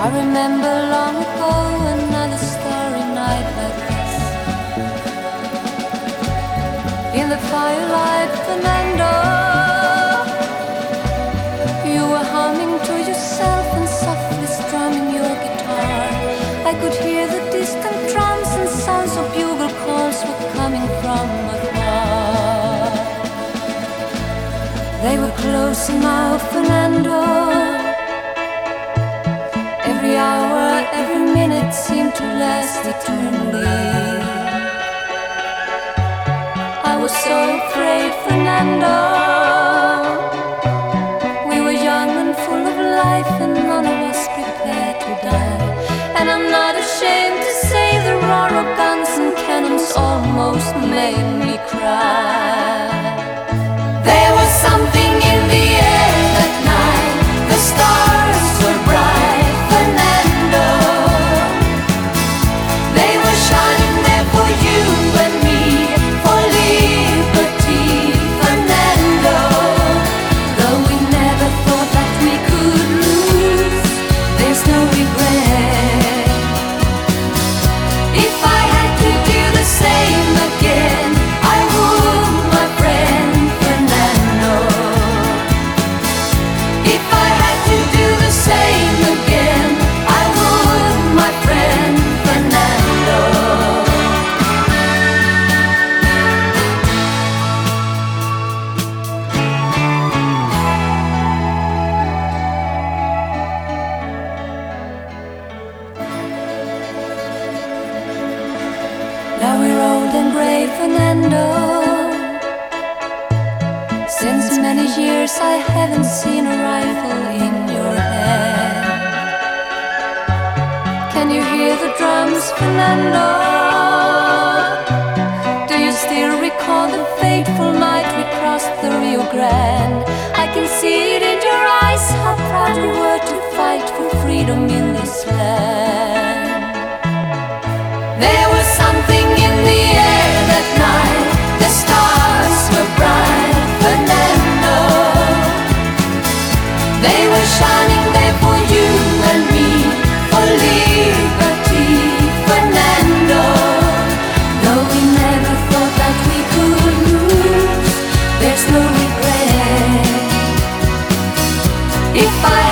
I remember long ago another starry night like this. In the firelight, Fernando, you were humming to yourself and softly strumming your guitar. I could hear the distant drums and sounds of bugle calls were coming from afar. They were close now, Fernando. Every hour, every minute seemed to last eternally. I was so afraid, Fernando. We were young and full of life, and none of us prepared to die. And I'm not ashamed to say the roar of guns and cannons almost made me cry. There was something in the air that night. The stars were bright, Fernando. They were shining there for you and me, for liberty, Fernando. Though we never thought that we could lose, there's no regret. If I had to do the same again, I would, my friend Fernando. If I had to do the same again, I would, my friend Fernando. Now we're old and gray, Fernando. Since many years I haven't seen a rifle in your hand. Can you hear the drums, Fernando? Do you still recall the fateful night we crossed the Rio Grande? I can see it in your eyes, how proud you were to fight for freedom in this land. There was something in the air that night. The stars were bright, Fernando. They were shining there for you and me, for liberty, Fernando. Though we never thought that we could lose, there's no regret. If I